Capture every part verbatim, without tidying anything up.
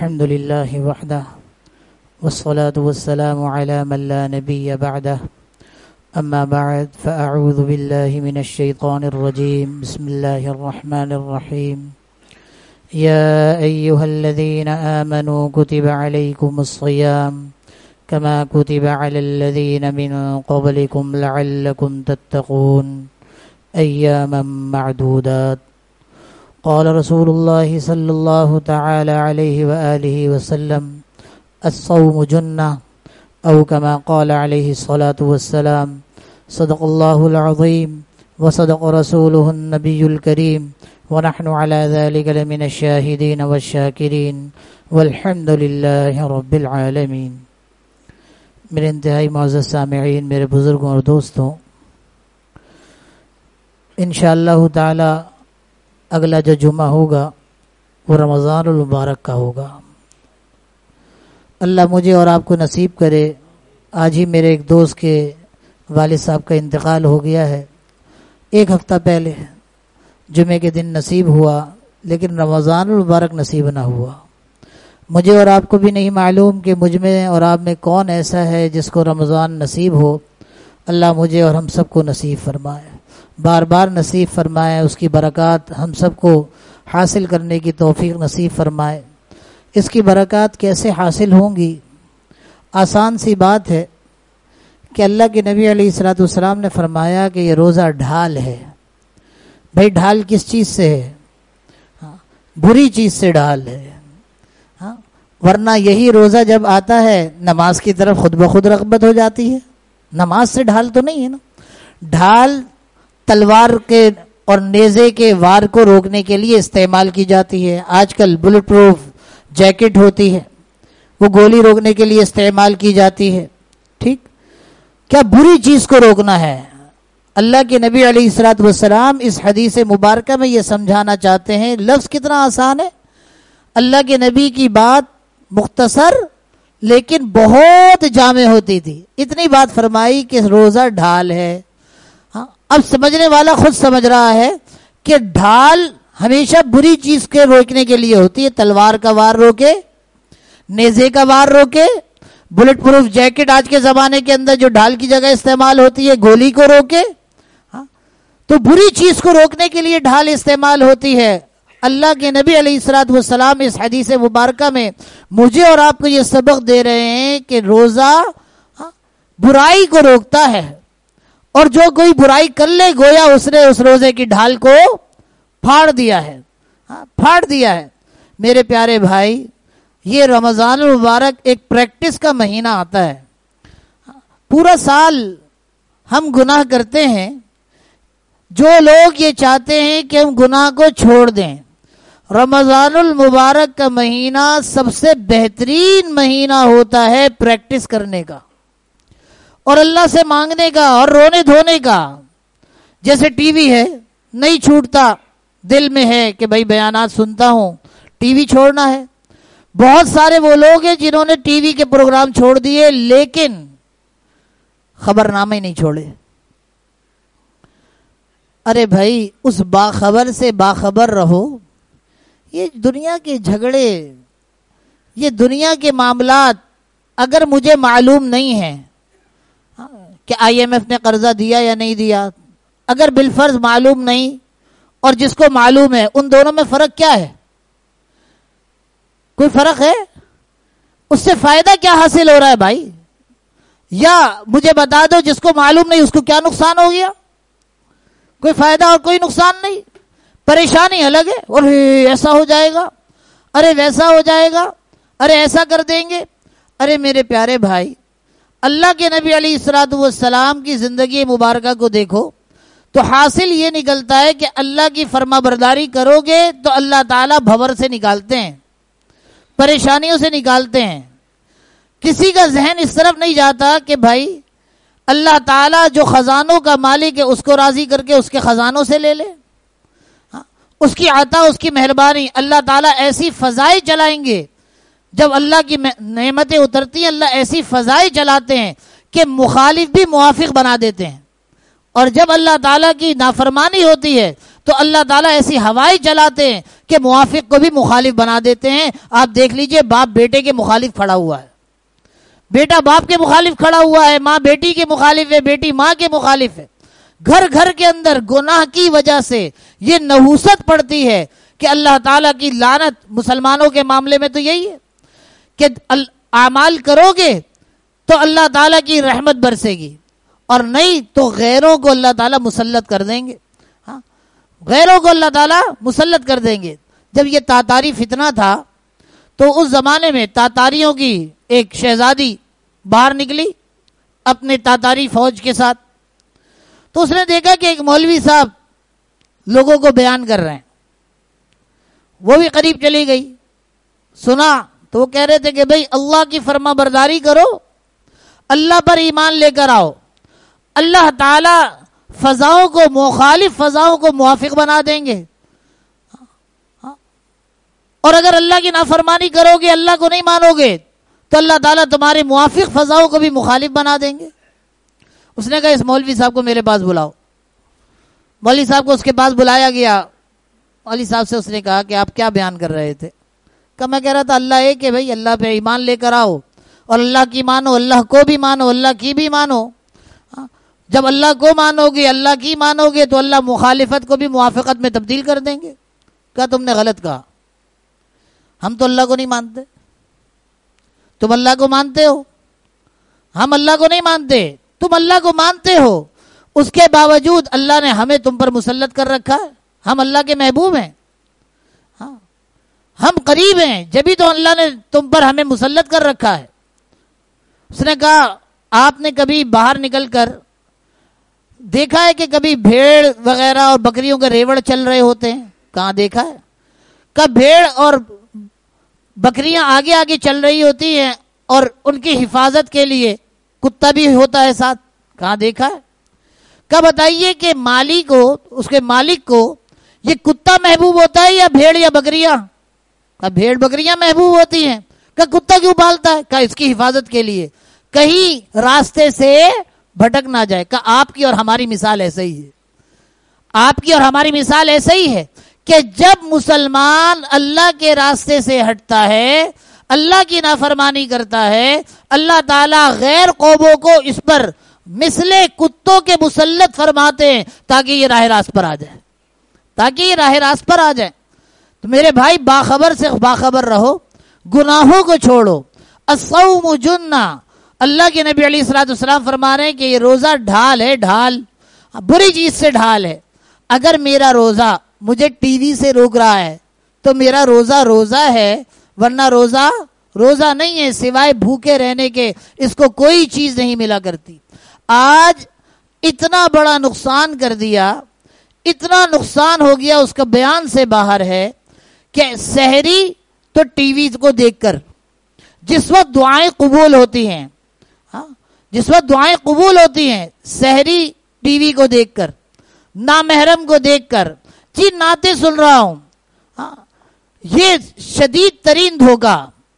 الحمد لله وحده والصلاة والسلام على من لا نبي بعده أما بعد فأعوذ بالله من الشيطان الرجيم بسم الله الرحمن الرحيم يا أيها الذين آمنوا كتب عليكم الصيام كما كتب على الذين من قبلكم لعلكم تتقون أياما معدودات قال رسول الله صلى الله تعالى عليه وآله وسلم الصوم جنة أو كما قال عليه الصلاة والسلام صدق الله العظيم وصدق رسوله النبي الكريم ونحن على ذلك لمن الشاهدين والشاكرين والحمد لله رب العالمين۔ میرے انتہائی معزز سامعین، میرے بزرگوں اور دوستوں، انشاءاللہ تعالی اگلا جو جمعہ ہوگا وہ رمضان المبارک کا ہوگا۔ اللہ مجھے اور آپ کو نصیب کرے۔ آج ہی میرے ایک دوست کے والد صاحب کا انتقال ہو گیا ہے، ایک ہفتہ پہلے جمعے کے دن نصیب ہوا، لیکن رمضان المبارک نصیب نہ ہوا۔ مجھے اور آپ کو بھی نہیں معلوم کہ مجھ میں اور آپ میں کون ایسا ہے جس کو رمضان نصیب ہو۔ اللہ مجھے اور ہم سب کو نصیب فرمائے، بار بار نصیب فرمائے، اس کی برکات ہم سب کو حاصل کرنے کی توفیق نصیب فرمائے۔ اس کی برکات کیسے حاصل ہوں گی؟ آسان سی بات ہے کہ اللہ کے نبی علیہ الصلوۃ والسلام نے فرمایا کہ یہ روزہ ڈھال ہے۔ بھائی ڈھال کس چیز سے ہے؟ ہاں، بری چیز سے ڈھال ہے۔ ہاں، ورنہ یہی روزہ جب آتا ہے نماز کی طرف خود بخود رغبت ہو جاتی ہے۔ نماز سے ڈھال تو نہیں ہے نا۔ ڈھال تلوار کے اور نیزے کے وار کو روکنے کے لیے استعمال کی جاتی ہے۔ آج کل بلٹ پروف جیکٹ ہوتی ہے، وہ گولی روکنے کے لیے استعمال کی جاتی ہے۔ ٹھیک، کیا بری چیز کو روکنا ہے؟ اللہ کے نبی علیہ الصلوۃ والسلام اس حدیث مبارکہ میں یہ سمجھانا چاہتے ہیں۔ لفظ کتنا آسان ہے، اللہ کے نبی کی بات مختصر لیکن بہت جامع ہوتی تھی۔ اتنی بات فرمائی کہ روزہ ڈھال ہے۔ ہاں، اب سمجھنے والا خود سمجھ رہا ہے کہ ڈھال ہمیشہ بری چیز کے روکنے کے لیے ہوتی ہے۔ تلوار کا وار روکے، نیزے کا وار روکے، بلٹ پروف جیکٹ آج کے زمانے کے اندر جو ڈھال کی جگہ استعمال ہوتی ہے گولی کو روکے۔ ہاں، تو بری چیز کو روکنے کے لیے ڈھال استعمال ہوتی ہے۔ اللہ کے نبی علیہ الصلوۃ والسلام اس حدیث مبارکہ میں مجھے اور آپ کو یہ سبق دے رہے ہیں کہ روزہ برائی کو روکتا ہے، اور جو کوئی برائی کر لے گویا اس نے اس روزے کی ڈھال کو پھاڑ دیا ہے۔ ہاں، پھاڑ دیا ہے۔ میرے پیارے بھائی، یہ رمضان المبارک ایک پریکٹس کا مہینہ آتا ہے۔ پورا سال ہم گناہ کرتے ہیں، جو لوگ یہ چاہتے ہیں کہ ہم گناہ کو چھوڑ دیں، رمضان المبارک کا مہینہ سب سے بہترین مہینہ ہوتا ہے پریکٹس کرنے کا اور اللہ سے مانگنے کا اور رونے دھونے کا۔ جیسے ٹی وی ہے، نہیں چھوٹتا، دل میں ہے کہ بھائی بیانات سنتا ہوں، ٹی وی چھوڑنا ہے۔ بہت سارے وہ لوگ ہیں جنہوں نے ٹی وی کے پروگرام چھوڑ دیے لیکن خبر نامے نہیں چھوڑے۔ ارے بھائی، اس باخبر سے باخبر رہو۔ یہ دنیا کے جھگڑے، یہ دنیا کے معاملات اگر مجھے معلوم نہیں ہیں کہ آئی ایم ایف نے قرضہ دیا یا نہیں دیا، اگر بالفرض معلوم نہیں اور جس کو معلوم ہے، ان دونوں میں فرق کیا ہے؟ کوئی فرق ہے؟ اس سے فائدہ کیا حاصل ہو رہا ہے بھائی؟ یا مجھے بتا دو جس کو معلوم نہیں اس کو کیا نقصان ہو گیا؟ کوئی فائدہ اور کوئی نقصان نہیں۔ پریشانی الگ ہے، اور ایسا ہو جائے گا، ارے ویسا ہو جائے گا، ارے ایسا کر دیں گے۔ ارے میرے پیارے بھائی، اللہ کے نبی علیہ الصلوۃ والسلام کی زندگی مبارکہ کو دیکھو تو حاصل یہ نکلتا ہے کہ اللہ کی فرما برداری کرو گے تو اللہ تعالیٰ بھور سے نکالتے ہیں، پریشانیوں سے نکالتے ہیں۔ کسی کا ذہن اس طرف نہیں جاتا کہ بھائی اللہ تعالیٰ جو خزانوں کا مالک ہے اس کو راضی کر کے اس کے خزانوں سے لے لے۔ ہاں، اس کی عطا، اس کی مہربانی، اللہ تعالیٰ ایسی فضائیں چلائیں گے۔ جب اللہ کی نعمتیں اترتی ہیں اللہ ایسی فضائیں چلاتے ہیں کہ مخالف بھی موافق بنا دیتے ہیں، اور جب اللہ تعالیٰ کی نافرمانی ہوتی ہے تو اللہ تعالیٰ ایسی ہوائیں چلاتے ہیں کہ موافق کو بھی مخالف بنا دیتے ہیں. آپ دیکھ لیجئے باپ بیٹے کے مخالف کھڑا ہوا ہے, بیٹا باپ کے مخالف کھڑا ہوا ہے, ماں بیٹی کے مخالف ہے, بیٹی ماں کے مخالف ہے. گھر گھر کے اندر گناہ کی وجہ سے یہ نحوست پڑتی ہے کہ اللہ تعالیٰ کی لعنت. مسلمانوں کے معاملے میں تو یہی ہے کہ اعمال کرو گے تو اللہ تعالیٰ کی رحمت برسے گی, اور نہیں تو غیروں کو اللہ تعالیٰ مسلط کر دیں گے. ہاں, غیروں کو اللہ تعالیٰ مسلط کر دیں گے. جب یہ تاتاری فتنہ تھا تو اس زمانے میں تاتاریوں کی ایک شہزادی باہر نکلی اپنے تاتاری فوج کے ساتھ. تو اس نے دیکھا کہ ایک مولوی صاحب لوگوں کو بیان کر رہے ہیں, وہ بھی قریب چلی گئی, سنا تو وہ کہہ رہے تھے کہ بھئی اللہ کی فرما برداری کرو, اللہ پر ایمان لے کر آؤ, اللہ تعالی فضاؤں کو مخالف فضاؤں کو موافق بنا دیں گے, اور اگر اللہ کی نافرمانی کرو گے, اللہ کو نہیں مانو گے, تو اللہ تعالیٰ تمہارے موافق فضاؤں کو بھی مخالف بنا دیں گے. اس نے کہا اس مولوی صاحب کو میرے پاس بلاؤ. مولوی صاحب کو اس کے پاس بلایا گیا. مولوی صاحب سے اس نے کہا کہ آپ کیا بیان کر رہے تھے؟ کہ میں کہہ رہا تھا اللہ ایک ہے بھائی, اللہ پہ ایمان لے کر آؤ اور اللہ کی مانو, اللہ کو بھی مانو, اللہ کی بھی مانو. جب اللہ کو مانو گے, اللہ کی مانو گے, تو اللہ مخالفت کو بھی موافقت میں تبدیل کر دیں گے. کہا تم نے غلط کہا, ہم تو اللہ کو نہیں مانتے, تم اللہ کو مانتے ہو, ہم اللہ کو نہیں مانتے, تم اللہ کو مانتے ہو, اس کے باوجود اللہ نے ہمیں تم پر مسلط کر رکھا ہے. ہم اللہ کے محبوب ہیں, ہاں ہم قریب ہیں, جبھی تو اللہ نے تم پر ہمیں مسلط کر رکھا ہے. اس نے کہا آپ نے کبھی باہر نکل کر دیکھا ہے کہ کبھی بھیڑ وغیرہ اور بکریوں کے ریوڑ چل رہے ہوتے ہیں؟ کہاں دیکھا ہے. کہ بھیڑ اور بکریاں آگے آگے چل رہی ہوتی ہیں اور ان کی حفاظت کے لیے کتا بھی ہوتا ہے ساتھ. کہاں دیکھا ہے. کہ بتائیے کہ مالک کو, اس کے مالک کو یہ کتا محبوب ہوتا ہے یا بھیڑ یا بکریاں؟ کہ بھیڑ بکریاں محبوب ہوتی ہیں. کہ کتا کیوں پالتا ہے؟ کہ اس کی حفاظت کے لیے, کہیں راستے سے بھٹک نہ جائے. کہ آپ کی اور ہماری مثال ایسے ہی ہے, آپ کی اور ہماری مثال ایسے ہی ہے کہ جب مسلمان اللہ کے راستے سے ہٹتا ہے, اللہ کی نافرمانی کرتا ہے, اللہ تعالیٰ غیر قوموں کو اس پر مثل کتوں کے مسلط فرماتے ہیں تاکہ یہ راہ راست پر آ جائے, تاکہ یہ راہ راست پر آ جائے. تو میرے بھائی باخبر سے باخبر رہو, گناہوں کو چھوڑو. الصوم جنہ, اللہ کے نبی علیہ الصلوۃ والسلام فرما رہے ہیں کہ یہ روزہ ڈھال ہے, ڈھال بری چیز سے ڈھال ہے. اگر میرا روزہ مجھے ٹی وی سے روک رہا ہے تو میرا روزہ روزہ ہے, ورنہ روزہ روزہ نہیں ہے. سوائے بھوکے رہنے کے اس کو کوئی چیز نہیں ملا کرتی. آج اتنا بڑا نقصان کر دیا, اتنا نقصان ہو گیا, اس کا بیان سے باہر ہے کہ سحری تو ٹی وی کو دیکھ کر, جس وقت دعائیں قبول ہوتی ہیں, ہاں جس وقت دعائیں قبول ہوتی ہیں, سحری ٹی وی کو دیکھ کر, نامحرم کو دیکھ کر, جی نعتیں سن رہا ہوں, ہاں یہ شدید ترین دھوکہ.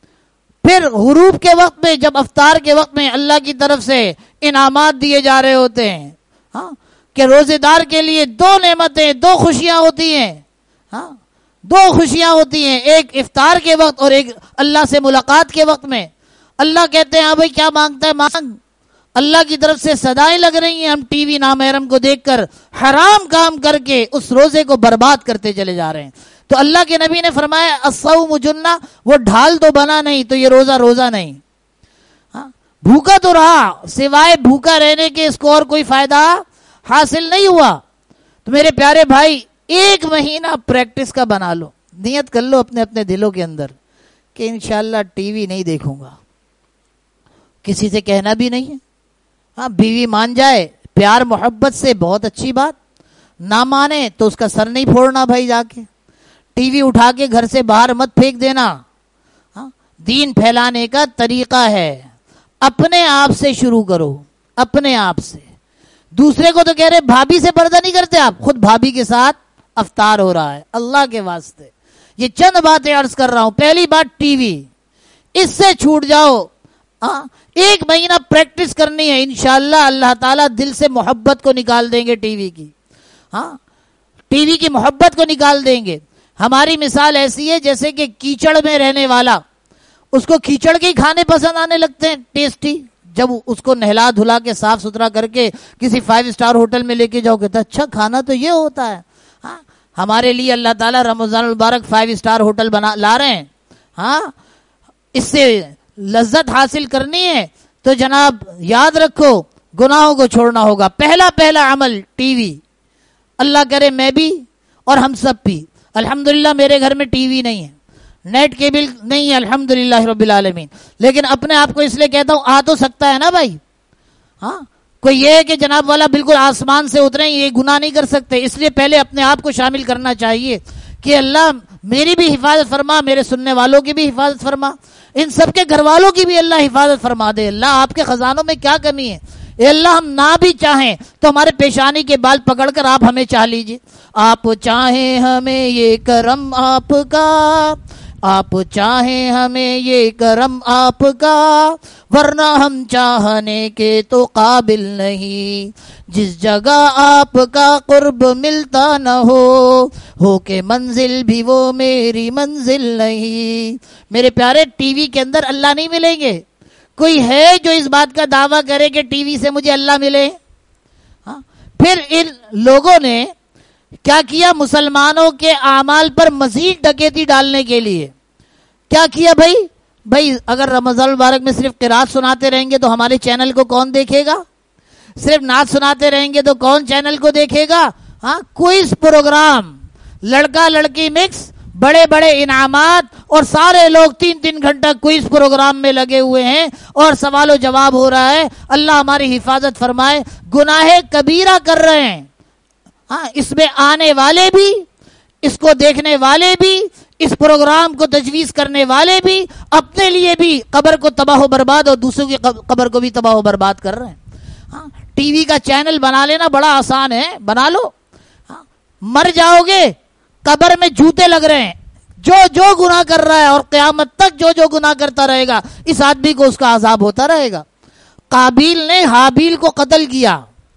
پھر غروب کے وقت میں, جب افطار کے وقت میں اللہ کی طرف سے انعامات دیے جا رہے ہوتے ہیں, ہاں کہ روزے دار کے لیے دو نعمتیں, دو خوشیاں ہوتی ہیں, ہاں دو خوشیاں ہوتی ہیں, ایک افطار کے وقت اور ایک اللہ سے ملاقات کے وقت میں. اللہ کہتے ہیں ہاں بھائی کیا مانگتا ہے مانگ, اللہ کی طرف سے صدائیں لگ رہی ہیں, ہم ٹی وی نامحرم کو دیکھ کر حرام کام کر کے اس روزے کو برباد کرتے چلے جا رہے ہیں. تو اللہ کے نبی نے فرمایا الصوم جنہ, وہ ڈھال تو بنا نہیں تو یہ روزہ روزہ نہیں. ہاں بھوکا تو رہا, سوائے بھوکا رہنے کے اس کو اور کوئی فائدہ حاصل نہیں ہوا. تو میرے پیارے بھائی ایک مہینہ پریکٹس کا بنا لو, نیت کر لو اپنے اپنے دلوں کے اندر کہ انشاءاللہ ٹی وی نہیں دیکھوں گا, کسی سے کہنا بھی نہیں ہے. ہاں بیوی مان جائے پیار محبت سے بہت اچھی بات, نہ مانے تو اس کا سر نہیں پھوڑنا بھائی, جا کے ٹی وی اٹھا کے گھر سے باہر مت پھینک دینا. ہاں دین پھیلانے کا طریقہ ہے, اپنے آپ سے شروع کرو, اپنے آپ سے. دوسرے کو تو کہہ رہے بھابھی سے پردہ نہیں کرتے آپ, خود بھابھی کے ساتھ افطار ہو رہا ہے. اللہ کے واسطے یہ چند باتیں عرض کر رہا ہوں. پہلی بات ٹی وی, اس سے چھوٹ جاؤ. ہاں ایک مہینہ پریکٹس کرنی ہے, انشاءاللہ اللہ تعالیٰ دل سے محبت کو نکال دیں گے ٹی وی کی. ہاں ٹی وی کی محبت کو نکال دیں گے. ہماری مثال ایسی ہے جیسے کہ کیچڑ میں رہنے والا، اس کو کیچڑ کے ہی کھانے پسند آنے لگتے ہیں ٹیسٹی. جب اس کو نہلا دھلا کے صاف ستھرا کر کے کسی فائیو اسٹار ہوٹل میں لے کے جاؤ، کہتا اچھا کھانا تو یہ ہوتا ہے. ہاں ہمارے لیے اللہ تعالیٰ رمضان المبارک فائیو اسٹار ہوٹل بنا لا رہے ہیں. ہاں اس سے لذت حاصل کرنی ہے تو جناب یاد رکھو گناہوں کو چھوڑنا ہوگا. پہلا پہلا عمل ٹی وی. اللہ کرے میں بھی اور ہم سب بھی. الحمدللہ میرے گھر میں ٹی وی نہیں ہے، نیٹ کیبل نہیں ہے الحمدللہ رب العالمین، لیکن اپنے آپ کو اس لیے کہتا ہوں آ تو سکتا ہے نا بھائی. ہاں کوئی یہ ہے کہ جناب والا بالکل آسمان سے اترے یہ گناہ نہیں کر سکتے. اس لیے پہلے اپنے آپ کو شامل کرنا چاہیے کہ اللہ میری بھی حفاظت فرما، میرے سننے والوں کی بھی حفاظت فرما، ان سب کے گھر والوں کی بھی اللہ حفاظت فرما دے. اللہ آپ کے خزانوں میں کیا کمی ہے؟ اے اللہ ہم نہ بھی چاہیں تو ہمارے پیشانی کے بال پکڑ کر آپ ہمیں چاہ لیجئے. آپ چاہیں ہمیں یہ کرم آپ کا، آپ چاہیں ہمیں یہ کرم آپ کا، ورنہ ہم چاہنے کے تو قابل نہیں. جس جگہ آپ کا قرب ملتا نہ ہو، ہو کہ منزل بھی وہ میری منزل نہیں. میرے پیارے ٹی وی کے اندر اللہ نہیں ملیں گے. کوئی ہے جو اس بات کا دعویٰ کرے کہ ٹی وی سے مجھے اللہ ملے؟ ہاں پھر ان لوگوں نے کیا کیا؟ مسلمانوں کے اعمال پر مزید ڈکیتی ڈالنے کے لیے کیا کیا بھائی؟ بھائی اگر رمضان المبارک میں صرف قرات سناتے رہیں گے تو ہمارے چینل کو کون دیکھے گا؟ صرف نعت سناتے رہیں گے تو کون چینل کو دیکھے گا؟ ہاں کوئز پروگرام، لڑکا لڑکی مکس، بڑے بڑے انعامات، اور سارے لوگ تین تین گھنٹہ کوئز پروگرام میں لگے ہوئے ہیں اور سوال و جواب ہو رہا ہے. اللہ ہماری حفاظت فرمائے. گناہ کبیرہ کر رہے ہیں. ہاں اس میں آنے والے بھی، اس کو دیکھنے والے بھی، اس پروگرام کو تجویز کرنے والے بھی، اپنے لیے بھی قبر کو تباہ و برباد اور دوسروں کی قبر کو بھی تباہ و برباد کر رہے ہیں. ہاں ٹی وی کا چینل بنا لینا بڑا آسان ہے، بنا لو. ہاں مر جاؤ گے قبر میں جوتے لگ رہے ہیں. جو جو گناہ کر رہا ہے اور قیامت تک جو جو گناہ کرتا رہے گا اس آدمی کو اس کا عذاب ہوتا رہے گا. قابیل نے حابیل کو قتل کیا،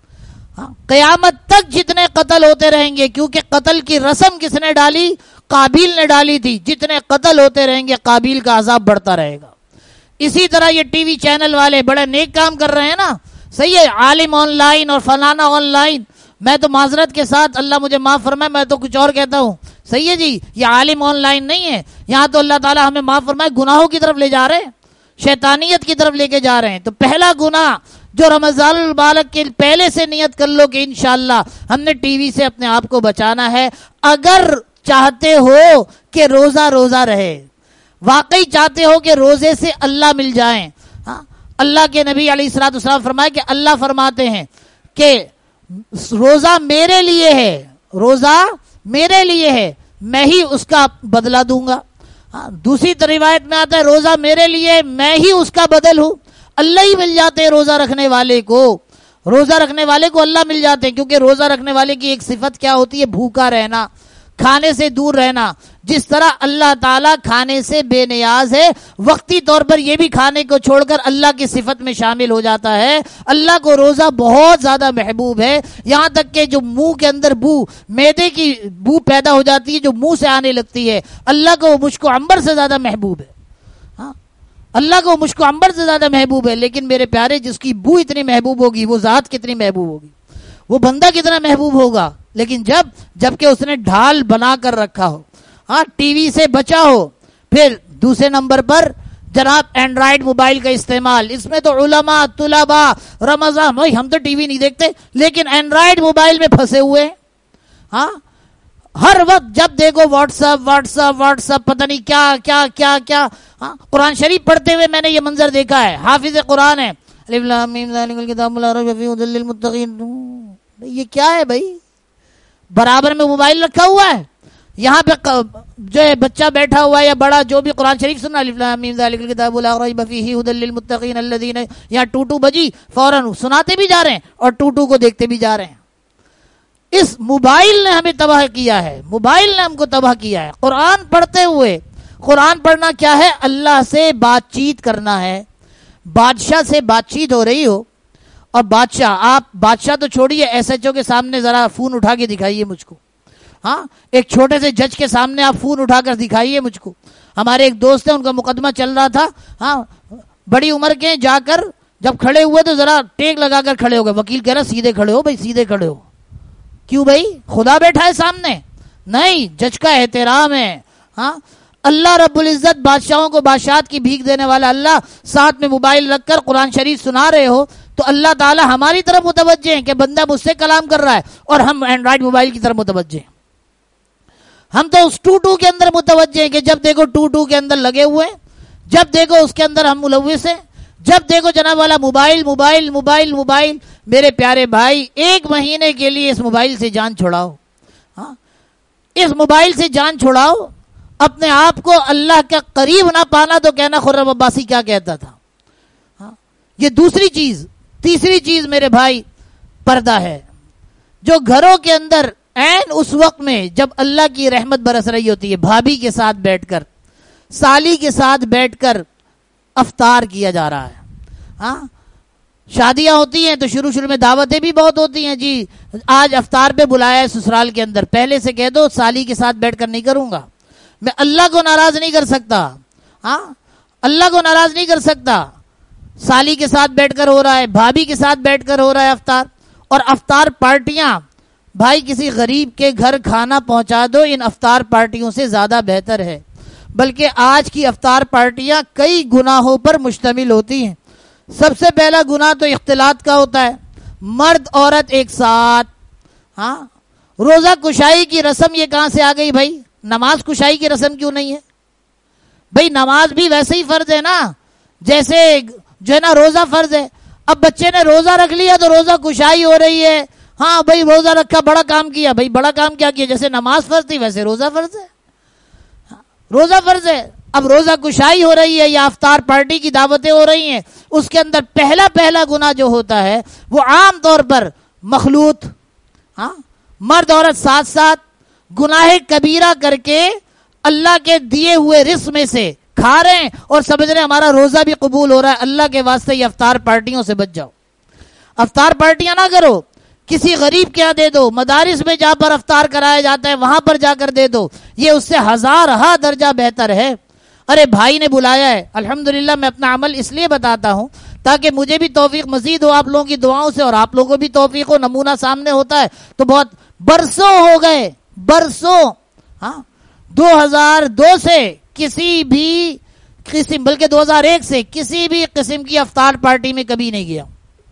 قیامت تک جتنے قتل ہوتے رہیں گے، کیونکہ قتل کی رسم کس نے ڈالی؟ قابیل نے ڈالی تھی. جتنے قتل ہوتے رہیں گے قابیل کا عذاب بڑھتا رہے گا. اسی طرح یہ ٹی وی چینل والے بڑے نیک کام کر رہے ہیں نا. صحیح ہے، عالم آن لائن اور فلانا آن لائن. میں تو معذرت کے ساتھ اللہ مجھے معاف فرمائے، میں تو کچھ اور کہتا ہوں. صحیح ہے جی، یہ عالم آن لائن نہیں ہے. یہاں تو اللہ تعالیٰ ہمیں معاف فرمائے گناہوں کی طرف لے جا رہے ہیں، شیطانیت کی طرف لے کے جا رہے ہیں. تو پہلا گناہ جو رمضان المبارک کے پہلے سے نیت کر لو کہ انشاءاللہ ہم نے ٹی وی سے اپنے آپ کو بچانا ہے. اگر چاہتے ہو کہ روزہ روزہ رہے، واقعی چاہتے ہو کہ روزے سے اللہ مل جائیں. ہاں اللہ کے نبی علیہ الصلوۃ والسلام فرمائے کہ اللہ فرماتے ہیں کہ روزہ میرے لیے ہے، روزہ میرے لیے ہے، میں ہی اس کا بدلہ دوں گا. دوسری روایت میں آتا ہے روزہ میرے لیے، میں ہی اس کا بدل ہوں. اللہ ہی مل جاتے ہیں روزہ رکھنے والے کو. روزہ رکھنے والے کو اللہ مل جاتے ہیں، کیونکہ روزہ رکھنے والے کی ایک صفت کیا ہوتی ہے؟ بھوکا رہنا، کھانے سے دور رہنا. جس طرح اللہ تعالیٰ کھانے سے بے نیاز ہے، وقتی طور پر یہ بھی کھانے کو چھوڑ کر اللہ کی صفت میں شامل ہو جاتا ہے. اللہ کو روزہ بہت زیادہ محبوب ہے، یہاں تک کہ جو منہ کے اندر بو، میدے کی بو پیدا ہو جاتی ہے جو منہ سے آنے لگتی ہے، اللہ کو مشک و عنبر سے زیادہ محبوب ہے. ہاں اللہ کو مشک و عنبر سے زیادہ محبوب ہے. لیکن میرے پیارے جس کی بو اتنی محبوب ہوگی وہ ذات کتنی محبوب ہوگی، وہ بندہ کتنا محبوب ہوگا. لیکن جب جب کہ اس نے ڈھال بنا کر رکھا ہو. ہاں ٹی وی سے بچا ہو. پھر دوسرے نمبر پر جناب اینڈرائیڈ موبائل کا استعمال. اس میں تو علماء، طلباء، رمضان، بھائی ہم تو ٹی وی نہیں دیکھتے لیکن اینڈرائیڈ موبائل میں پھنسے ہوئے ہیں. ہاں ہر وقت جب دیکھو WhatsApp WhatsApp WhatsApp, پتہ نہیں کیا کیا کیا کیا. ہاں قرآن شریف پڑھتے ہوئے میں نے یہ منظر دیکھا ہے. حافظ قرآن ہے، الف لام میم ذالک الکتاب لا ریب فیہ ھدی للمتقین. یہ کیا ہے بھائی؟ برابر میں موبائل رکھا ہوا ہے، یہاں پہ جو ہے بچہ بیٹھا ہوا ہے یا بڑا جو بھی قرآن شریف سننا، الف لام میم ذالک الکتاب لا ریب فیہ ھدی للمتقین الذین، یہاں ٹوٹو بجی فوراً سناتے بھی جا رہے ہیں اور ٹوٹو کو دیکھتے بھی جا رہے ہیں. اس موبائل نے ہمیں تباہ کیا ہے، موبائل نے ہم کو تباہ کیا ہے. قرآن پڑھتے ہوئے، قرآن پڑھنا کیا ہے؟ اللہ سے بات چیت کرنا ہے. بادشاہ سے بات چیت ہو رہی ہو، اور بادشاہ، آپ بادشاہ تو چھوڑیے، ایس ایچ او کے سامنے ذرا فون اٹھا کے دکھائیے مجھ کو. ہاں ایک چھوٹے سے جج کے سامنے آپ فون اٹھا کر دکھائیے مجھ کو. ہمارے ایک دوست ہیں, ان کا مقدمہ چل رہا تھا, ہاں بڑی عمر کے, جا کر جب کھڑے ہوئے تو ذرا ٹیک لگا کر کھڑے ہو گئے. وکیل کہہ رہا سیدھے کھڑے ہو بھائی, سیدھے کھڑے ہو. کیوں بھائی, خدا بیٹھا ہے سامنے؟ نہیں, جج کا احترام ہے. ہاں اللہ رب العزت بادشاہوں کو بادشاہت کی بھیک دینے والا اللہ ساتھ میں موبائل رکھ کر قرآن شریف سنا رہے ہو تو اللہ تعالی ہماری طرف متوجہ ہیں کہ بندہ مجھ سے کلام کر رہا ہے, اور ہم اینڈرائڈ موبائل کی طرف متوجہ ہیں. ہم تو اس ٹو ٹو کے اندر متوجہ ہیں کہ جب دیکھو ٹو ٹو کے اندر لگے ہوئے ہیں, جب دیکھو اس کے اندر ہم ملوث ہیں, جب دیکھو جناب والا موبائل موبائل موبائل موبائل. میرے پیارے بھائی, ایک مہینے کے لیے اس موبائل سے جان چھڑاؤ. ہاں اس موبائل سے جان چھڑاؤ. اپنے آپ کو اللہ کے قریب نہ پانا تو کہنا خرم عباسی کیا کہتا تھا. ہاں یہ دوسری چیز. تیسری چیز میرے بھائی, پردہ ہے. جو گھروں کے اندر عین اس وقت میں جب اللہ کی رحمت برس رہی ہوتی ہے, بھابھی کے ساتھ بیٹھ کر, سالی کے ساتھ بیٹھ کر افطار کیا جا رہا ہے. ہاں شادیاں ہوتی ہیں تو شروع شروع میں دعوتیں بھی بہت ہوتی ہیں, جی آج افطار پہ بلایا ہے سسرال کے اندر. پہلے سے کہہ دو سالی کے ساتھ بیٹھ کر نہیں کروں گا, میں اللہ کو ناراض نہیں کر سکتا. ہاں اللہ کو ناراض نہیں کر سکتا. سالی کے ساتھ بیٹھ کر ہو رہا ہے, بھابھی کے ساتھ بیٹھ کر ہو رہا ہے افطار. اور افطار پارٹیاں, بھائی کسی غریب کے گھر کھانا پہنچا دو, ان افطار پارٹیوں سے زیادہ بہتر ہے. بلکہ آج کی افطار پارٹیاں کئی گناہوں پر مشتمل ہوتی ہیں. سب سے پہلا گناہ تو اختلاط کا ہوتا ہے, مرد عورت ایک ساتھ. ہاں روزہ کشائی کی رسم یہ کہاں سے آ گئی بھائی؟ نماز کشائی کی رسم کیوں نہیں ہے بھائی؟ نماز بھی ویسے ہی فرض ہے نا جیسے جو ہے نا روزہ فرض ہے. اب بچے نے روزہ رکھ لیا تو روزہ کشائی ہو رہی ہے. ہاں بھائی روزہ رکھا, بڑا کام کیا. بھائی بڑا کام کیا کیا؟ جیسے نماز فرض تھی ویسے روزہ فرض ہے. روزہ فرض ہے, اب روزہ کشائی ہو رہی ہے یا افطار پارٹی کی دعوتیں ہو رہی ہیں. اس کے اندر پہلا پہلا گناہ جو ہوتا ہے وہ عام طور پر مخلوط, ہاں مرد عورت ساتھ ساتھ گناہ کبیرہ کر کے اللہ کے دیے ہوئے رزق میں سے کھا رہے ہیں اور سمجھ رہے ہیں ہمارا روزہ بھی قبول ہو رہا ہے. اللہ کے واسطے یہ افطار پارٹیوں سے بچ جاؤ. افطار پارٹیاں نہ کرو, کسی غریب کے یہاں دے دو. مدارس میں جہاں پر افطار کرایا جاتا ہے وہاں پر جا کر دے دو, یہ اس سے ہزار ہا درجہ بہتر ہے. ارے بھائی نے بلایا ہے, الحمدللہ میں اپنا عمل اس لیے بتاتا ہوں تاکہ مجھے بھی توفیق مزید ہو آپ لوگوں کی دعاؤں سے, اور آپ لوگوں کو بھی توفیق ہو. نمونہ سامنے ہوتا ہے تو بہت برسوں ہو گئے, برسوں. ہاں دو ہزار دو سے کسی بھی قسم, بلکہ دو ہزار ایک سے کسی بھی قسم کی افطار پارٹی میں کبھی نہیں گیا.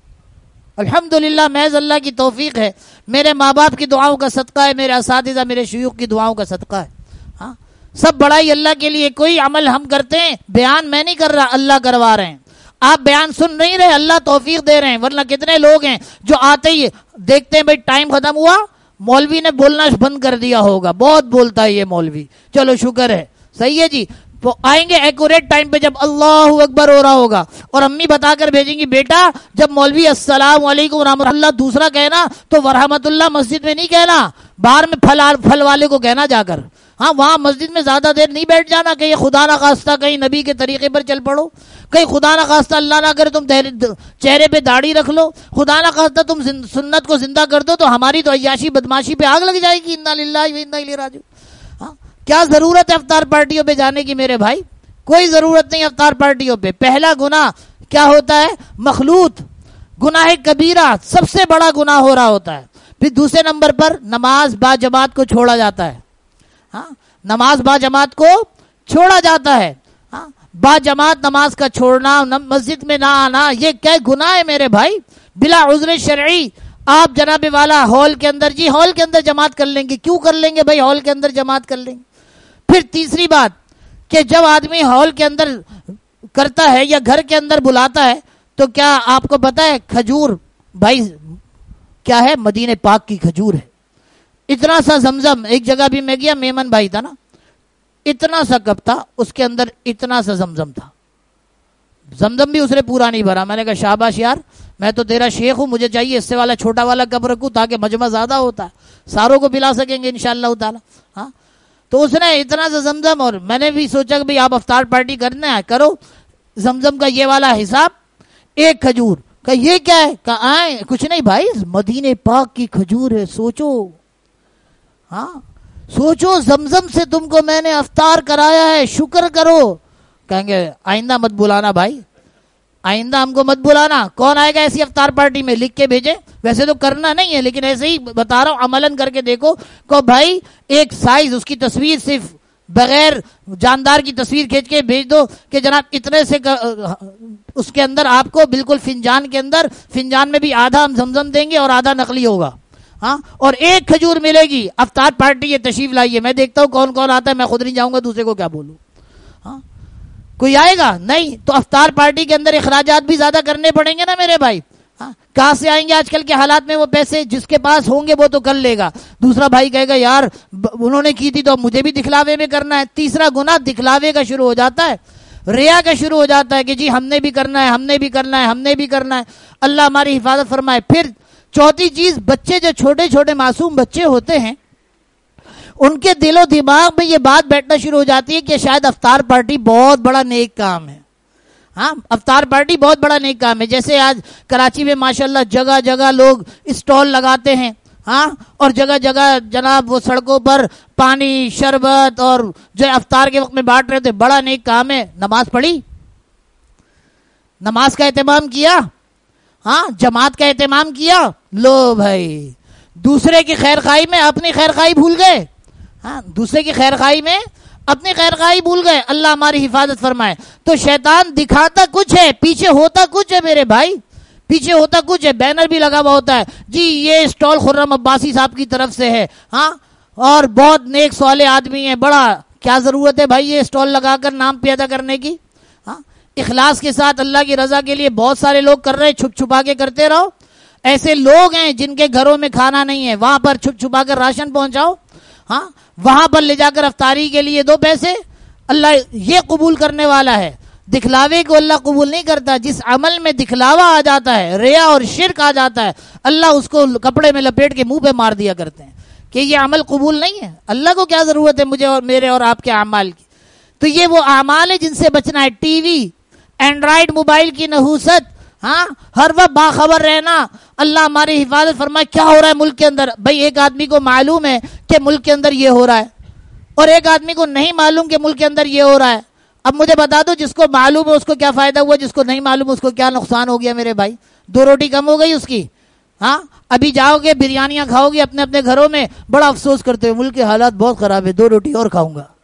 الحمدللہ محض اللہ کی توفیق ہے, میرے ماں باپ کی دعاؤں کا صدقہ ہے, میرے اساتذہ میرے شیوخ کی دعاؤں کا صدقہ ہے. ہاں سب بڑائی اللہ کے لیے. کوئی عمل ہم کرتے ہیں, بیان میں نہیں کر رہا, اللہ کروا رہے ہیں. آپ بیان سن نہیں رہے, اللہ توفیق دے رہے ہیں. ورنہ کتنے لوگ ہیں جو آتے ہی دیکھتے ہیں بھائی ٹائم ختم ہوا, مولوی نے بولنا بند کر دیا ہوگا, بہت بولتا ہے یہ مولوی, چلو شکر ہے, صحیح ہے جی. وہ آئیں گے ایکوریٹ ٹائم پہ جب اللہ اکبر ہو رہا ہوگا, اور امی بتا کر بھیجیں گی بیٹا جب مولوی السلام علیکم ورحمۃ اللہ دوسرا کہنا تو ورحمۃ اللہ مسجد میں نہیں کہنا, باہر میں پھل پھل والے کو کہنا جا کر. ہاں وہاں مسجد میں زیادہ دیر نہیں بیٹھ جانا, کہ خدا نہ خواستہ کہیں نبی کے طریقے پر چل پڑو, کہیں خدا نہ خواستہ اللہ نہ کرے تم چہرے پہ داڑھی رکھ لو, خدا نہ خواستہ تم سنت کو زندہ کر دو تو ہماری تو عیاشی بدماشی پہ آگ لگ جائے گی. انا للہ و انا الیہ راجعون. ہاں کیا ضرورت ہے افطار پارٹیوں پہ جانے کی میرے بھائی؟ کوئی ضرورت نہیں افطار پارٹیوں پہ. پہلا گناہ کیا ہوتا ہے؟ مخلوط, گناہ کبیرہ, سب سے بڑا گناہ ہو رہا ہوتا ہے. پھر دوسرے نمبر پر نماز با جماعت کو چھوڑا جاتا ہے. ہاں نماز با جماعت کو چھوڑا جاتا ہے. ہاں با جماعت نماز کا چھوڑنا, مسجد میں نہ آنا, یہ کیا گناہ ہے میرے بھائی بلا عذر شرعی. آپ جناب والا ہال کے اندر, جی ہال کے اندر جماعت کر لیں گے, کیوں کر لیں گے بھائی, ہال کے اندر جماعت کر لیں گے. پھر تیسری بات کہ جب آدمی ہال کے اندر کرتا ہے یا گھر کے اندر بلاتا ہے تو کیا آپ کو پتا ہے کھجور بھائی کیا ہے؟ مدینہ پاک کی کھجور ہے. اتنا سا زمزم, ایک جگہ بھی میں گیا, میمن بھائی تھا نا, اتنا سا کپ تھا, اس کے اندر اتنا سا زمزم تھا, زمزم بھی اس نے پورا نہیں بھرا. میں نے کہا شاباش یار, میں تو تیرا شیخ ہوں, مجھے چاہیے اس سے والا چھوٹا والا کپ رکھوں تاکہ مجمع زیادہ ہوتا ہے, ساروں کو پلا سکیں گے انشاءاللہ تعالی. ہاں تو اس نے اتنا سا زمزم, اور میں نے بھی سوچا کہ بھائی آپ افطار پارٹی کرنا ہے کرو, زمزم کا یہ والا حساب, ایک کھجور. کہ یہ کیا ہے؟ کہ آئیں کچھ نہیں بھائی, مدینہ پاک کی کھجور ہے, سوچو. ہاں سوچو زمزم سے تم کو میں نے افطار کرایا ہے، شکر کرو. کہیں گے آئندہ مت بلانا بھائی، آئندہ ہم کو مت بلانا. کون آئے گا ایسی افطار پارٹی میں؟ لکھ کے بھیجے. ویسے تو کرنا نہیں ہے لیکن ایسے ہی بتا رہا ہوں، عملاً کر کے دیکھو. کو بھائی ایک سائز اس کی تصویر صرف بغیر جاندار کی تصویر کھینچ کے بھیج دو کہ جناب اتنے سے اس کے اندر آپ کو بالکل فنجان کے اندر، فنجان میں بھی آدھا ہم زمزم دیں گے اور آدھا نقلی ہوگا. ہاں، اور ایک کھجور ملے گی. افطار پارٹی یہ تشریف لائیے، میں دیکھتا ہوں کون کون آتا ہے، میں خود نہیں جاؤں گا، دوسرے کو کیا بولوں. ہاں، کوئی آئے گا نہیں. تو افطار پارٹی کے اندر اخراجات بھی زیادہ کرنے پڑیں گے نا میرے بھائی. ہاں، کہاں سے آئیں گے آج کل کے حالات میں وہ پیسے؟ جس کے پاس ہوں گے وہ تو کر لے گا. دوسرا بھائی کہے گا یار انہوں نے کی تھی تو مجھے بھی دکھلاوے میں کرنا ہے. تیسرا گناہ دکھلاوے کا شروع ہو جاتا ہے، ریا کا شروع ہو جاتا ہے کہ جی ہم نے بھی کرنا ہے، ہم نے بھی کرنا ہے، ہم نے بھی کرنا ہے. اللہ ہماری حفاظت فرمائے. پھر چوتھی چیز، بچے جو چھوٹے چھوٹے معصوم بچے ہوتے ہیں ان کے دل و دماغ میں یہ بات بیٹھنا شروع ہو جاتی ہے کہ شاید افطار پارٹی بہت بڑا نیک کام ہے. ہاں، افطار پارٹی بہت بڑا نیک کام ہے. جیسے آج کراچی میں ماشاءاللہ جگہ جگہ لوگ اسٹال لگاتے ہیں. ہاں، اور جگہ جگہ جناب وہ سڑکوں پر پانی، شربت اور جو افطار کے وقت میں بانٹ رہے تھے. بڑا نیک کام ہے. نماز پڑھی، نماز کا اہتمام کیا، ہاں جماعت کا اہتمام کیا. لو بھائی دوسرے کی خیر خواہی میں اپنی خیر خواہی بھول گئے. ہاں، دوسرے کی خیر خواہی میں اپنی خیر خواہی بھول گئے. اللہ ہماری حفاظت فرمائے. تو شیطان دکھاتا کچھ ہے، پیچھے ہوتا کچھ ہے میرے بھائی، پیچھے ہوتا کچھ ہے. بینر بھی لگا ہوا ہوتا ہے جی یہ اسٹال خرم عباسی صاحب کی طرف سے ہے. ہاں، اور بہت نیک صالح آدمی ہیں. بڑا کیا ضرورت ہے بھائی یہ اسٹال لگا کر نام پیدا کرنے کی؟ ہاں، اخلاص کے ساتھ اللہ کی رضا کے لیے بہت سارے لوگ کر رہے ہیں. چھپ چھپا کے کرتے رہو. ایسے لوگ ہیں جن کے گھروں میں کھانا نہیں ہے، وہاں پر چھپ چھپا کر راشن پہنچاؤ. ہاں، وہاں پر لے جا کر افطاری کے لیے دو پیسے. اللہ یہ قبول کرنے والا ہے. دکھلاوے کو اللہ قبول نہیں کرتا. جس عمل میں دکھلاوا آ جاتا ہے، ریا اور شرک آ جاتا ہے، اللہ اس کو کپڑے میں لپیٹ کے منہ پہ مار دیا کرتے ہیں کہ یہ عمل قبول نہیں ہے. اللہ کو کیا ضرورت ہے مجھے اور میرے اور آپ کے اعمال کی؟ تو یہ وہ اعمال ہے جن سے بچنا ہے. ٹی وی، اینڈرائڈ موبائل کی نحوست، ہاں ہر وقت باخبر رہنا. اللہ ہماری حفاظت فرمائے. کیا ہو رہا ہے ملک کے اندر؟ بھائی ایک آدمی کو معلوم ہے کہ ملک کے اندر یہ ہو رہا ہے اور ایک آدمی کو نہیں معلوم کہ ملک کے اندر یہ ہو رہا ہے. اب مجھے بتا دو جس کو معلوم ہے اس کو کیا فائدہ ہوا، جس کو نہیں معلوم اس کو کیا نقصان ہو گیا میرے بھائی؟ دو روٹی کم ہو گئی اس کی. ہاں، ابھی جاؤ گے بریانیاں کھاؤ گے اپنے اپنے گھروں میں، بڑا افسوس کرتے ہوئے ملک کے حالات بہت خراب ہے، دو روٹی اور کھاؤں گا.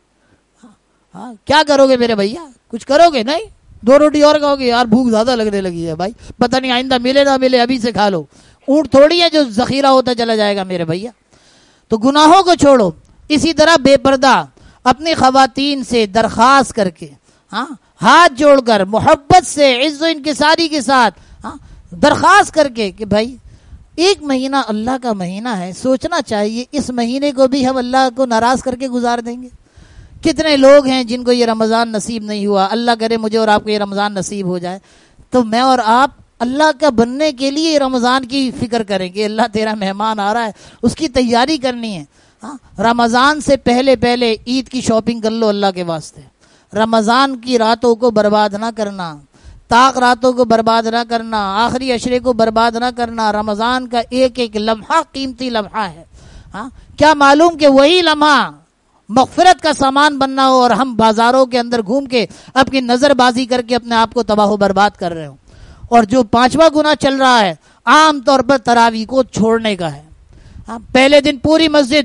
ہاں، کیا کرو گے میرے بھیا؟ کچھ کرو گے نہیں؟ دو روٹی اور کھاؤ گے. یار بھوک زیادہ لگنے لگی ہے بھائی، پتہ نہیں آئندہ ملے نہ ملے، ابھی سے کھا لو. اونٹ تھوڑی ہے جو ذخیرہ ہوتا چلا جائے گا میرے بھیا. تو گناہوں کو چھوڑو. اسی طرح بے پردہ اپنی خواتین سے درخواست کر کے، ہاں ہاتھ جوڑ کر محبت سے عز و انکساری کے ساتھ، ہاں درخواست کر کے کہ بھائی ایک مہینہ اللہ کا مہینہ ہے، سوچنا چاہیے اس مہینے کو بھی ہم اللہ کو ناراض کر کے گزار دیں گے. کتنے لوگ ہیں جن کو یہ رمضان نصیب نہیں ہوا. اللہ کرے مجھے اور آپ کو یہ رمضان نصیب ہو جائے تو میں اور آپ اللہ کا بننے کے لیے رمضان کی فکر کریں گے. اللہ تیرا مہمان آ رہا ہے، اس کی تیاری کرنی ہے. ہاں، رمضان سے پہلے پہلے عید کی شاپنگ کر لو اللہ کے واسطے. رمضان کی راتوں کو برباد نہ کرنا، طاق راتوں کو برباد نہ کرنا، آخری عشرے کو برباد نہ کرنا. رمضان کا ایک ایک لمحہ قیمتی لمحہ ہے. ہاں، کیا معلوم کہ وہی لمحہ مغفرت کا سامان بننا ہو اور ہم بازاروں کے اندر گھوم کے اپنی نظر بازی کر کے اپنے آپ کو تباہ و برباد کر رہے ہوں. اور جو پانچواں گناہ چل رہا ہے عام طور پر تراویح کو چھوڑنے کا ہے. ہاں، پہلے دن پوری مسجد،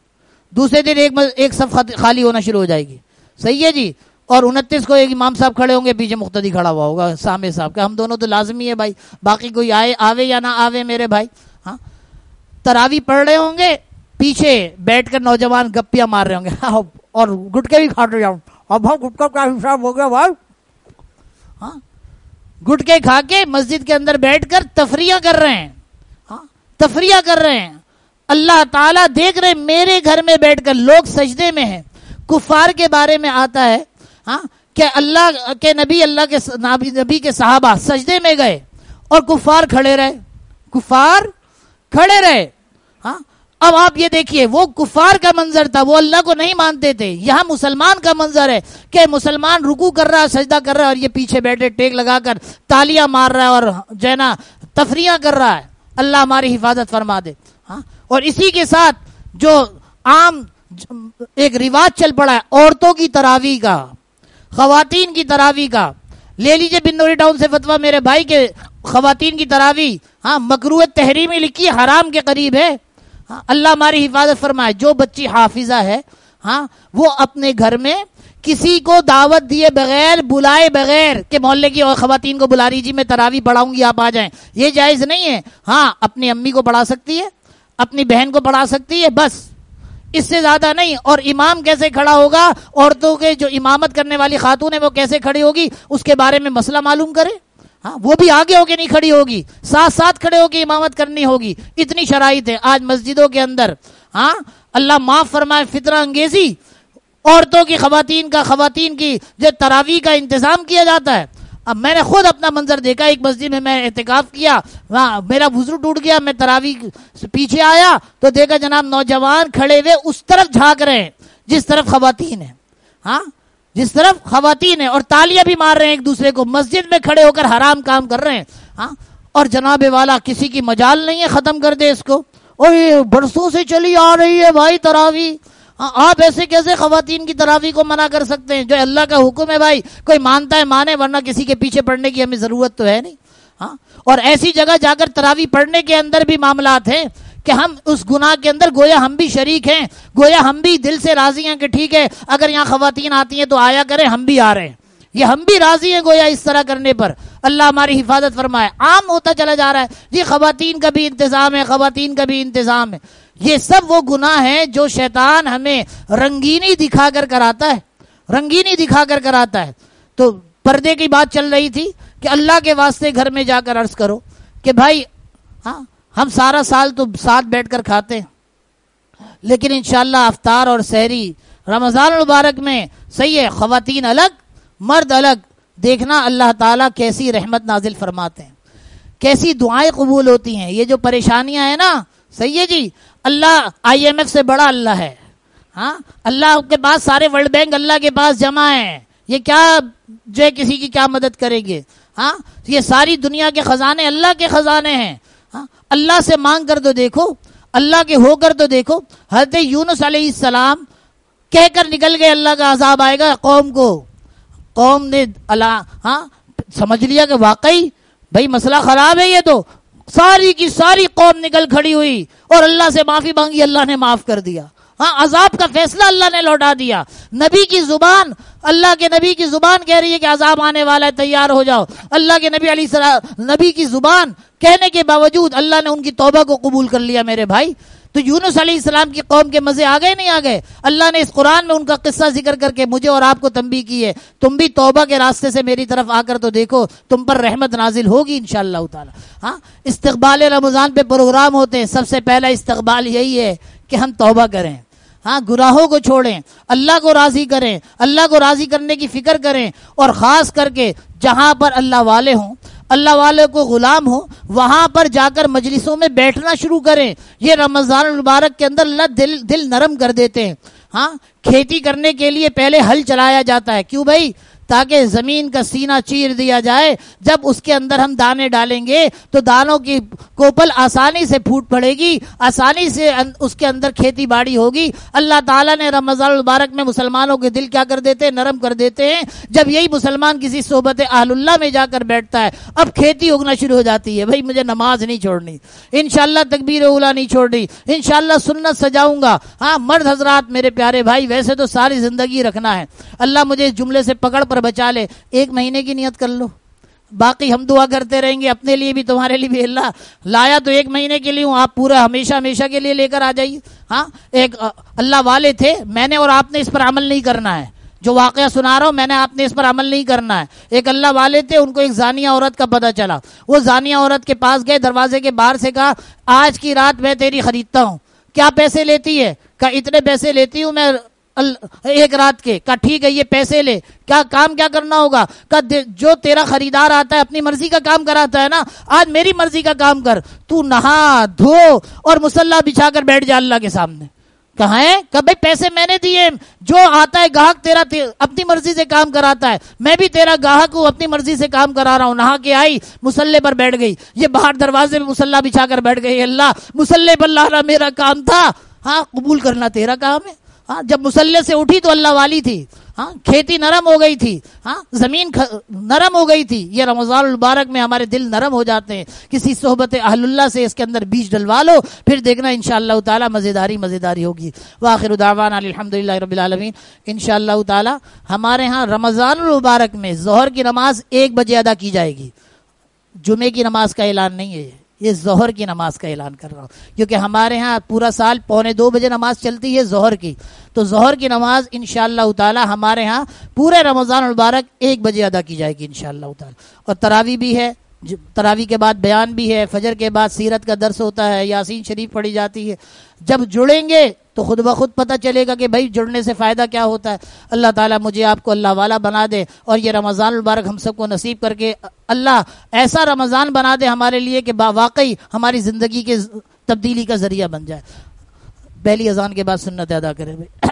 دوسرے دن ایک ایک صف خالی ہونا شروع ہو جائے گی. صحیح ہے جی. اور انتیس کو ایک امام صاحب کھڑے ہوں گے، پیچھے مقتدی کھڑا ہوا ہوگا سامع صاحب کا. ہم دونوں تو لازمی ہے بھائی، باقی کوئی آئے آوے یا نہ آوے میرے بھائی. ہاں، تراویح پڑھ رہے ہوں گے، پیچھے بیٹھ کر نوجوان گپیاں مار رہے ہوں گے اور گٹکے بھی کھاتے جاؤں. اب ہم گٹکا کا حساب ہو گیا بھائی. ہاں، گٹکے کھا کے مسجد کے اندر بیٹھ کر تفریح کر رہے ہیں. ہاں، تفریح کر رہے ہیں. اللہ تعالیٰ دیکھ رہے میرے گھر میں بیٹھ کر لوگ سجدے میں ہیں. کفار کے بارے میں آتا ہے ہاں کہ اللہ کے نبی اللہ کے نبی کے صحابہ سجدے میں گئے اور کفار کھڑے رہے. کفار کھڑے رہے. ہاں، اب آپ یہ دیکھیے وہ کفار کا منظر تھا، وہ اللہ کو نہیں مانتے تھے. یہاں مسلمان کا منظر ہے کہ مسلمان رکوع کر رہا ہے، سجدہ کر رہا ہے اور یہ پیچھے بیٹھے ٹیک لگا کر تالیاں مار رہا ہے اور جو ہے نا تفریح کر رہا ہے. اللہ ہماری حفاظت فرما دے. ہاں، اور اسی کے ساتھ جو عام ایک رواج چل پڑا ہے عورتوں کی تراویح کا، خواتین کی تراویح کا. لے لیجئے بن نوری ٹاؤن سے فتویٰ میرے بھائی کے خواتین کی تراویح ہاں مکروہ تحریمی لکھی ہے، حرام کے قریب ہے. ہاں اللہ ہماری حفاظت فرمائے. جو بچی حافظہ ہے ہاں وہ اپنے گھر میں کسی کو دعوت دیے بغیر، بلائے بغیر کہ محلے کی اور خواتین کو بلا رہی جی میں تراویح پڑھاؤں گی آپ آ جائیں، یہ جائز نہیں ہے. ہاں اپنی امی کو پڑھا سکتی ہے، اپنی بہن کو پڑھا سکتی ہے، بس اس سے زیادہ نہیں. اور امام کیسے کھڑا ہوگا، عورتوں کے جو امامت کرنے والی خاتون ہے وہ کیسے کھڑی ہوگی، اس کے بارے میں مسئلہ معلوم کرے. ہاں وہ بھی آگے ہو کے نہیں کھڑی ہوگی، ساتھ ساتھ کھڑے ہو کے امامت کرنی ہوگی. اتنی شرائط ہے آج مسجدوں کے اندر. ہاں اللہ معاف فرمائے فطرہ انگیزی عورتوں کی، خواتین کا، خواتین کی جو تراویح کا انتظام کیا جاتا ہے. اب میں نے خود اپنا منظر دیکھا، ایک مسجد میں میں اعتکاف کیا، وہاں میرا وضو ٹوٹ گیا، میں تراویح سے پیچھے آیا تو دیکھا جناب نوجوان کھڑے ہوئے اس طرف جھانک رہے ہیں جس طرف خواتین ہیں. ہاں جس طرف خواتین ہیں، اور تالیاں بھی مار رہے ہیں ایک دوسرے کو، مسجد میں کھڑے ہو کر حرام کام کر رہے ہیں. ہاں اور جناب والا کسی کی مجال نہیں ہے ختم کر دے اس کو. اور یہ برسوں سے چلی آ رہی ہے بھائی تراویح. ہاں آپ ایسے کیسے خواتین کی تراویح کو منع کر سکتے ہیں؟ جو اللہ کا حکم ہے بھائی کوئی مانتا ہے مانے، ورنہ کسی کے پیچھے پڑنے کی ہمیں ضرورت تو ہے نہیں. ہاں اور ایسی جگہ جا کر تراویح پڑھنے کے اندر بھی معاملات ہیں کہ ہم اس گناہ کے اندر گویا ہم بھی شریک ہیں، گویا ہم بھی دل سے راضی ہیں کہ ٹھیک ہے اگر یہاں خواتین آتی ہیں تو آیا کریں، ہم بھی آ رہے ہیں، یہ ہم بھی راضی ہیں گویا اس طرح کرنے پر. اللہ ہماری حفاظت فرمائے. عام ہوتا چلا جا رہا ہے جی خواتین کا بھی انتظام ہے، خواتین کا بھی انتظام ہے. یہ سب وہ گناہ ہیں جو شیطان ہمیں رنگینی دکھا کر کراتا ہے، رنگینی دکھا کر کراتا ہے. تو پردے کی بات چل رہی تھی کہ اللہ کے واسطے گھر میں جا کر عرض کرو کہ بھائی ہاں ہم سارا سال تو ساتھ بیٹھ کر کھاتے ہیں، لیکن انشاءاللہ افطار اور سحری رمضان المبارک میں صحیح ہے خواتین الگ مرد الگ. دیکھنا اللہ تعالیٰ کیسی رحمت نازل فرماتے ہیں، کیسی دعائیں قبول ہوتی ہیں. یہ جو پریشانیاں ہیں نا صحیح ہے جی، اللہ آئی ایم ایف سے بڑا اللہ ہے. ہاں اللہ کے پاس سارے ورلڈ بینک اللہ کے پاس جمع ہیں، یہ کیا جو ہے کسی کی کیا مدد کریں گے. ہاں یہ ساری دنیا کے خزانے اللہ کے خزانے ہیں. ہاں اللہ سے مانگ کر تو دیکھو، اللہ کے ہو کر تو دیکھو. حضرت یونس علیہ السلام کہہ کر نکل گئے اللہ کا عذاب آئے گا قوم کو. قوم نے اللہ ہاں سمجھ لیا کہ واقعی بھائی مسئلہ خراب ہے، یہ تو ساری کی ساری قوم نکل کھڑی ہوئی اور اللہ سے معافی مانگی، اللہ نے معاف کر دیا. ہاں عذاب کا فیصلہ اللہ نے لوٹا دیا. نبی کی زبان، اللہ کے نبی کی زبان کہہ رہی ہے کہ عذاب آنے والا ہے تیار ہو جاؤ. اللہ کے نبی علیہ السلام نبی کی زبان کہنے کے باوجود اللہ نے ان کی توبہ کو قبول کر لیا میرے بھائی. تو یونس علیہ السلام کی قوم کے مزے آ گئے نہیں آ گئے؟ اللہ نے اس قرآن میں ان کا قصہ ذکر کر کے مجھے اور آپ کو تنبیہ کی ہے تم بھی توبہ کے راستے سے میری طرف آ کر تو دیکھو، تم پر رحمت نازل ہوگی انشاءاللہ تعالی. ہاں استقبال رمضان پہ پروگرام ہوتے ہیں، سب سے پہلا استقبال یہی ہے کہ ہم توبہ کریں، ہاں گناہوں کو چھوڑیں، اللہ کو راضی کریں، اللہ کو راضی کرنے کی فکر کریں. اور خاص کر کے جہاں پر اللہ والے ہوں، اللہ والے کو غلام ہو، وہاں پر جا کر مجلسوں میں بیٹھنا شروع کریں. یہ رمضان المبارک کے اندر اللہ دل دل نرم کر دیتے ہیں. ہاں کھیتی کرنے کے لیے پہلے ہل چلایا جاتا ہے، کیوں بھائی؟ تاکہ زمین کا سینہ چیر دیا جائے. جب اس کے اندر ہم دانے ڈالیں گے تو دانوں کی کوپل آسانی سے پھوٹ پڑے گی، آسانی سے اس کے اندر کھیتی باڑی ہوگی. اللہ تعالیٰ نے رمضان المبارک میں مسلمانوں کے دل کیا کر دیتے ہیں؟ نرم کر دیتے ہیں. جب یہی مسلمان کسی صحبت اہل اللہ میں جا کر بیٹھتا ہے، اب کھیتی اگنا شروع ہو جاتی ہے. بھائی مجھے نماز نہیں چھوڑنی، انشاءاللہ تکبیر اولا نہیں چھوڑنی، انشاءاللہ سنت سجاؤں گا. ہاں مرد حضرات میرے پیارے بھائی ویسے تو ساری زندگی رکھنا ہے، اللہ مجھے اس جملے سے پکڑ پر بچا لے. ایک مہینے کی نیت کر لو، باقی ہم دعا کرتے رہیں گے اپنے لیے بھی تمہارے لیے بھی. اللہ لایا تو ایک مہینے کے لیے ہوں، آپ پورا ہمیشہ ہمیشہ کے لیے لے کر آ جائیے. ہاں ایک اللہ والے تھے، میں نے اور آپ نے اس پر عمل نہیں کرنا ہے. جو واقعہ سنا رہا ہوں میں نے آپ نے اس پر عمل نہیں کرنا ہے. ایک اللہ والے تھے، ان کو ایک زانیہ عورت کا پتہ چلا. وہ زانیہ عورت کے پاس گئے، دروازے کے باہر سے کہا آج کی رات میں تیری خریدتا ہوں. کیا پیسے لیتی ہے؟ کہا اتنے پیسے لیتی ہوں میں ایک رات کے. کہا ٹھیک ہے یہ پیسے لے. کیا کام کیا کرنا ہوگا؟ کہا جو تیرا خریدار آتا ہے اپنی مرضی کا کام کراتا ہے نا، آج میری مرضی کا کام کر. تو نہا دھو اور مصلی بچھا کر بیٹھ جا اللہ کے سامنے. کہاں ہے؟ کہ بھائی پیسے میں نے دیے، جو آتا ہے گاہک تیرا اپنی مرضی سے کام کراتا ہے، میں بھی تیرا گاہک ہوں، اپنی مرضی سے کام کرا رہا ہوں. نہا کے آئی، مصلی پر بیٹھ گئی. یہ باہر دروازے میں مصلی بچھا کر بیٹھ گئی. اللہ مصلی پر لانا میرا کام تھا، ہاں قبول کرنا تیرا کام ہے. ہاں جب مسلح سے اٹھی تو اللہ والی تھی، ہاں کھیتی نرم ہو گئی تھی، ہاں زمین نرم ہو گئی تھی. یہ رمضان المبارک میں ہمارے دل نرم ہو جاتے ہیں. کسی صحبت اہل اللہ سے اس کے اندر بیج ڈلوا لو، پھر دیکھنا انشاءاللہ تعالی مزیداری مزیداری ہوگی. وآخر دعوانا الحمدللہ رب العالمین. انشاءاللہ تعالی ہمارے ہاں رمضان المبارک میں ظہر کی نماز ایک بجے ادا کی جائے گی. جمعے کی نماز کا اعلان نہیں ہے، یہ ظہر کی نماز کا اعلان کر رہا ہوں، کیونکہ ہمارے ہاں پورا سال پونے دو بجے نماز چلتی ہے ظہر کی. تو ظہر کی نماز انشاءاللہ تعالی ہمارے ہاں پورے رمضان المبارک ایک بجے ادا کی جائے گی انشاءاللہ تعالی. اور تراویح بھی ہے، تراویح کے بعد بیان بھی ہے، فجر کے بعد سیرت کا درس ہوتا ہے، یاسین شریف پڑھی جاتی ہے. جب جڑیں گے تو خود بخود پتہ چلے گا کہ بھائی جڑنے سے فائدہ کیا ہوتا ہے. اللہ تعالیٰ مجھے آپ کو اللہ والا بنا دے، اور یہ رمضان المبارک ہم سب کو نصیب کر کے اللہ ایسا رمضان بنا دے ہمارے لیے کہ واقعی ہماری زندگی کے تبدیلی کا ذریعہ بن جائے. پہلی اذان کے بعد سنت ادا کرے بھائی.